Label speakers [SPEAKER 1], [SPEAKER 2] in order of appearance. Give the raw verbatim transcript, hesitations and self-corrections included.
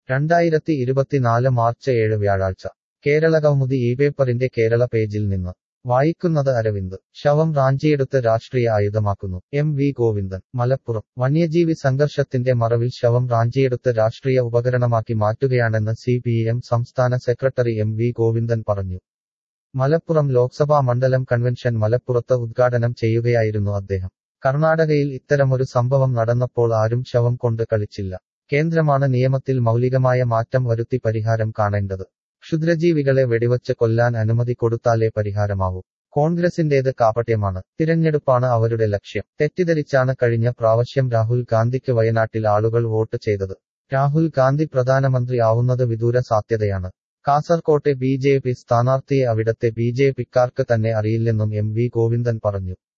[SPEAKER 1] രണ്ടായിരത്തി ഇരുപത്തിനാല് മാർച്ച് ഏഴ് വ്യാഴാഴ്ച കേരളകൗമുദി ഈ പേപ്പറിന്റെ കേരള പേജിൽ നിന്ന് വായിക്കുന്നത് അരവിന്ദ് ശവം റാഞ്ചിയെടുത്ത് രാഷ്ട്രീയ ആയുധമാക്കുന്നു എം വി ഗോവിന്ദൻ മലപ്പുറം വന്യജീവി സംഘർഷത്തിന്റെ മറവിൽ ശവം റാഞ്ചിയെടുത്ത് രാഷ്ട്രീയ ഉപകരണമാക്കി മാറ്റുകയാണെന്ന് സി പി എം സംസ്ഥാന സെക്രട്ടറി എം വി ഗോവിന്ദൻ പറഞ്ഞു. മലപ്പുറം ലോക്സഭാ മണ്ഡലം കൺവെൻഷൻ മലപ്പുറത്ത് ഉദ്ഘാടനം ചെയ്യുകയായിരുന്നു അദ്ദേഹം. കർണാടകയിൽ ഇത്തരമൊരു സംഭവം നടന്നപ്പോൾ ആരും ശവം കൊണ്ട് കളിച്ചില്ല. കേന്ദ്രമാണ് നിയമത്തിൽ മൗലികമായ മാറ്റം വരുത്തി പരിഹാരം കാണേണ്ടത്. ക്ഷുദ്രജീവികളെ വെടിവച്ച് കൊല്ലാൻ അനുമതി കൊടുത്താലേ പരിഹാരമാവൂ. കോൺഗ്രസിന്റേത് കാപട്യമാണ്. തിരഞ്ഞെടുപ്പാണ് അവരുടെ ലക്ഷ്യം. തെറ്റിദ്ധരിച്ചാണ് കഴിഞ്ഞ പ്രാവശ്യം രാഹുൽ ഗാന്ധിക്ക് വയനാട്ടിൽ ആളുകൾ വോട്ട് ചെയ്തത്. രാഹുൽ ഗാന്ധി പ്രധാനമന്ത്രി ആവുന്നത് വിദൂര സാധ്യതയാണ്. കാസർകോട്ടെ ബി ജെ പി സ്ഥാനാർത്ഥിയെ അവിടത്തെ ബി ജെ പിക്കാർക്ക് തന്നെ അറിയില്ലെന്നും എം വി ഗോവിന്ദൻ പറഞ്ഞു.